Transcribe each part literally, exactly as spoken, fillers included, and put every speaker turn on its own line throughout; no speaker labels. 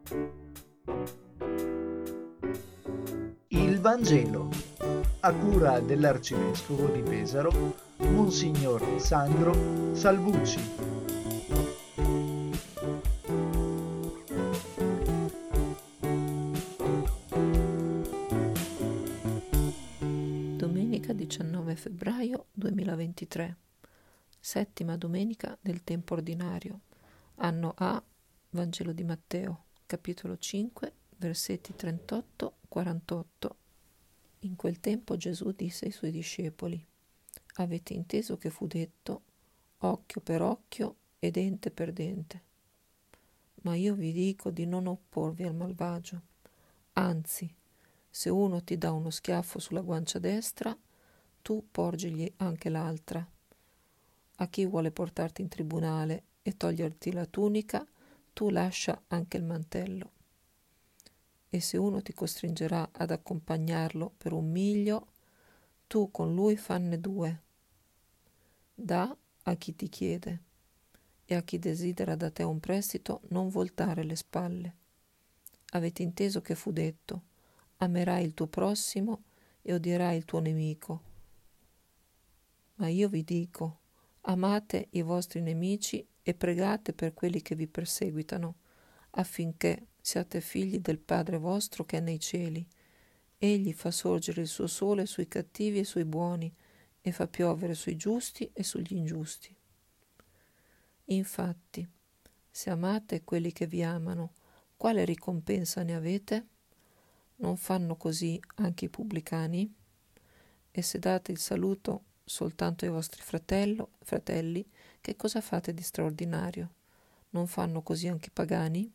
Il Vangelo, a cura dell'Arcivescovo di Pesaro, Monsignor Sandro Salvucci.
Domenica diciannove febbraio duemilaventitré, settima domenica del tempo ordinario, anno A, Vangelo di Matteo, capitolo cinque, versetti trentotto quarantotto. In quel tempo Gesù disse ai suoi discepoli: avete inteso che fu detto occhio per occhio e dente per dente. Ma io vi dico di non opporvi al malvagio. Anzi, se uno ti dà uno schiaffo sulla guancia destra, tu porgigli anche l'altra. A chi vuole portarti in tribunale e toglierti la tunica, tu lascia anche il mantello. E se uno ti costringerà ad accompagnarlo per un miglio, tu con lui fanne due. Dà a chi ti chiede, e a chi desidera da te un prestito non voltare le spalle. Avete inteso che fu detto: amerai il tuo prossimo e odierai il tuo nemico. Ma io vi dico: amate i vostri nemici e pregate per quelli che vi perseguitano, affinché siate figli del Padre vostro che è nei cieli. Egli fa sorgere il suo sole sui cattivi e sui buoni, e fa piovere sui giusti e sugli ingiusti. Infatti, se amate quelli che vi amano, quale ricompensa ne avete? Non fanno così anche i pubblicani? E se date il saluto soltanto ai vostri fratello, fratelli, che cosa fate di straordinario? Non fanno così anche i pagani?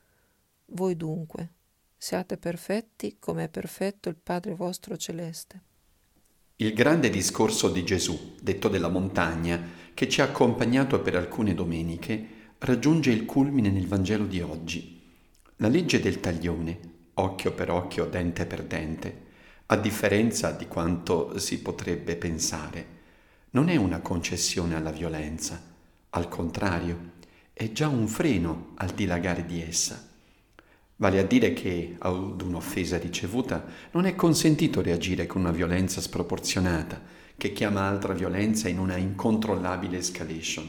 Voi dunque, siate perfetti come è perfetto il Padre vostro celeste.
Il grande discorso di Gesù, detto della montagna, che ci ha accompagnato per alcune domeniche, raggiunge il culmine nel Vangelo di oggi. La legge del taglione, occhio per occhio, dente per dente, a differenza di quanto si potrebbe pensare, non è una concessione alla violenza, al contrario, è già un freno al dilagare di essa. Vale a dire che ad un'offesa ricevuta non è consentito reagire con una violenza sproporzionata che chiama altra violenza in una incontrollabile escalation.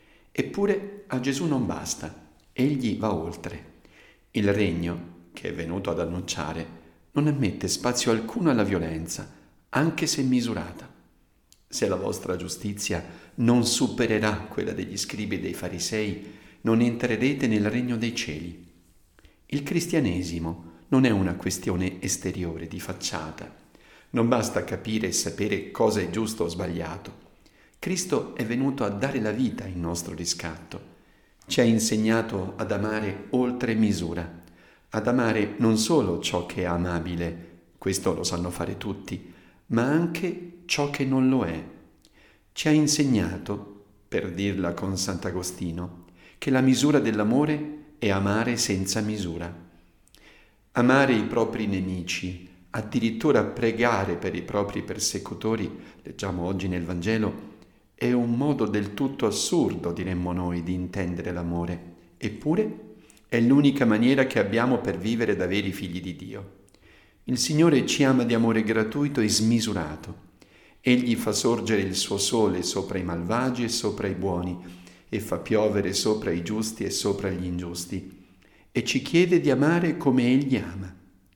Eppure a Gesù non basta, egli va oltre. Il regno, che è venuto ad annunciare, non ammette spazio alcuno alla violenza, anche se misurata. Se la vostra giustizia non supererà quella degli scribi e dei farisei, non entrerete nel regno dei cieli. Il cristianesimo non è una questione esteriore, di facciata. Non basta capire e sapere cosa è giusto o sbagliato. Cristo è venuto a dare la vita in nostro riscatto. Ci ha insegnato ad amare oltre misura, ad amare non solo ciò che è amabile, questo lo sanno fare tutti, ma anche ciò che non lo è. Ci ha insegnato, per dirla con Sant'Agostino, che la misura dell'amore è amare senza misura. Amare i propri nemici, addirittura pregare per i propri persecutori, leggiamo oggi nel Vangelo, è un modo del tutto assurdo, diremmo noi, di intendere l'amore. Eppure è l'unica maniera che abbiamo per vivere da veri figli di Dio. Il Signore ci ama di amore gratuito e smisurato. Egli fa sorgere il suo sole sopra i malvagi e sopra i buoni, e fa piovere sopra i giusti e sopra gli ingiusti, e ci chiede di amare come Egli ama.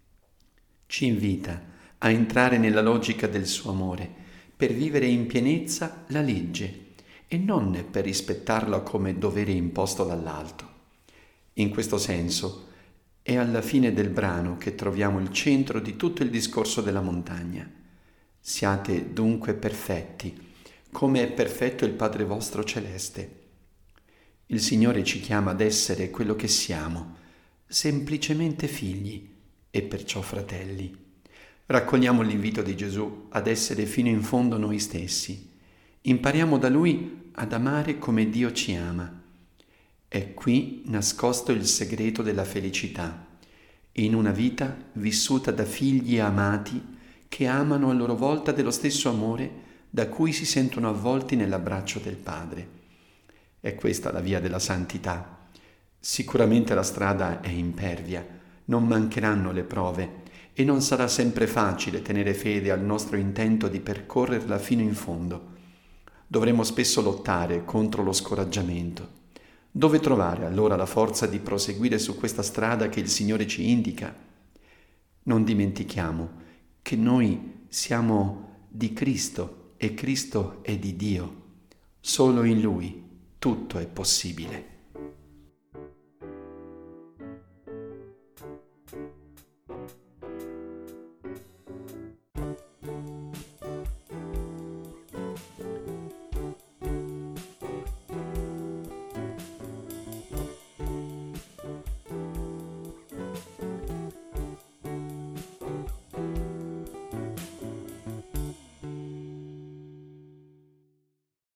Ci invita a entrare nella logica del suo amore, per vivere in pienezza la legge, e non per rispettarla come dovere imposto dall'alto. In questo senso è alla fine del brano che troviamo il centro di tutto il discorso della montagna. Siate dunque perfetti, come è perfetto il Padre vostro celeste. Il Signore ci chiama ad essere quello che siamo, semplicemente figli e perciò fratelli. Raccogliamo l'invito di Gesù ad essere fino in fondo noi stessi. Impariamo da Lui ad amare come Dio ci ama. È qui nascosto il segreto della felicità, in una vita vissuta da figli amati che amano a loro volta dello stesso amore da cui si sentono avvolti nell'abbraccio del Padre. È questa la via della santità. Sicuramente la strada è impervia, non mancheranno le prove e non sarà sempre facile tenere fede al nostro intento di percorrerla fino in fondo. Dovremo spesso lottare contro lo scoraggiamento. Dove trovare allora la forza di proseguire su questa strada che il Signore ci indica? Non dimentichiamo che noi siamo di Cristo e Cristo è di Dio. Solo in Lui tutto è possibile.